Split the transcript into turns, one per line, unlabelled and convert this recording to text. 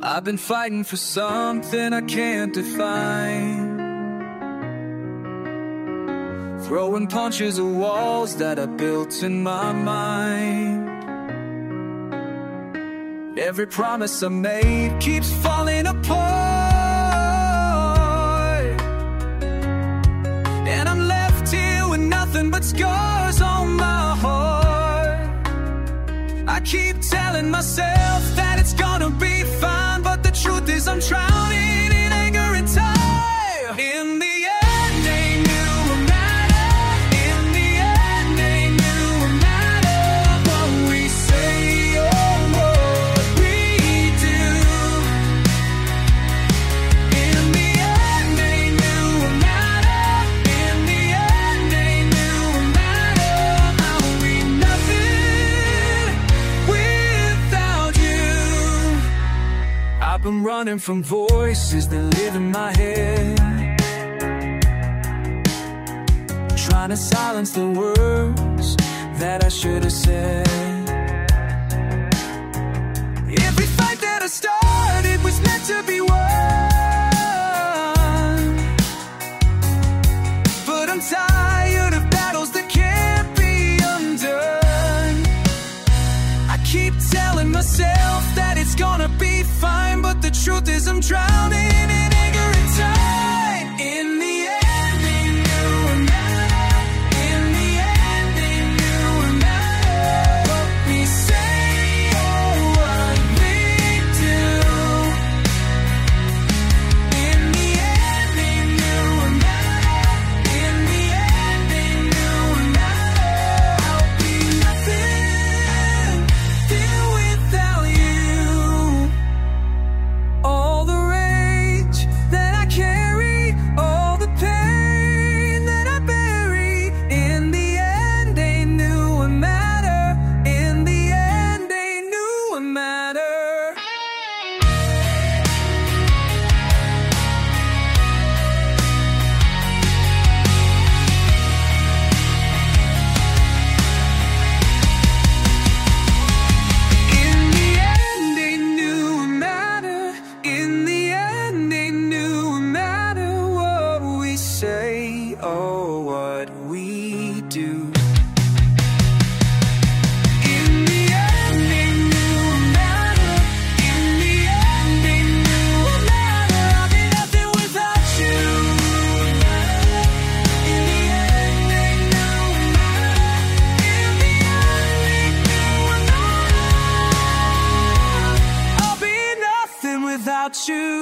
I've been fighting for something I can't define, throwing punches at walls that I built in my mind. Every promise I made keeps falling apart, and I'm left here with nothing but scars on my heart. I keep telling myself that it's gonna be fine, but the truth is I'm drowning in anger and time. In the end, they knew what mattered. In the end, they knew what mattered. What we say or what we do. In the end, they knew what mattered. In the end, they knew what mattered. I'll be nothing without you. I've been running from voices that live in my head, trying to silence the words that I should have said. Every fight that I started was meant to be won, but I'm tired of battles that can't be undone. I keep telling myself that it's gonna be fine, but the truth is I'm drowning in anger and time. In the end, they knew what mattered. In the end, they knew what mattered. What we say or what we do. In the end, they knew what mattered. In the end, they knew what mattered. I'll be nothing here without you. All the rage that I carry, all the pain that I bury. In the end, they knew what mattered. In the end, they knew what mattered. In the end, they knew what mattered. In the end, they knew what mattered. What we say or what we do. In the end, they knew what mattered. In the end, they knew what mattered. I'll be nothing without you. In the end, they knew what mattered. In the end, they knew what mattered. I'll be nothing without you.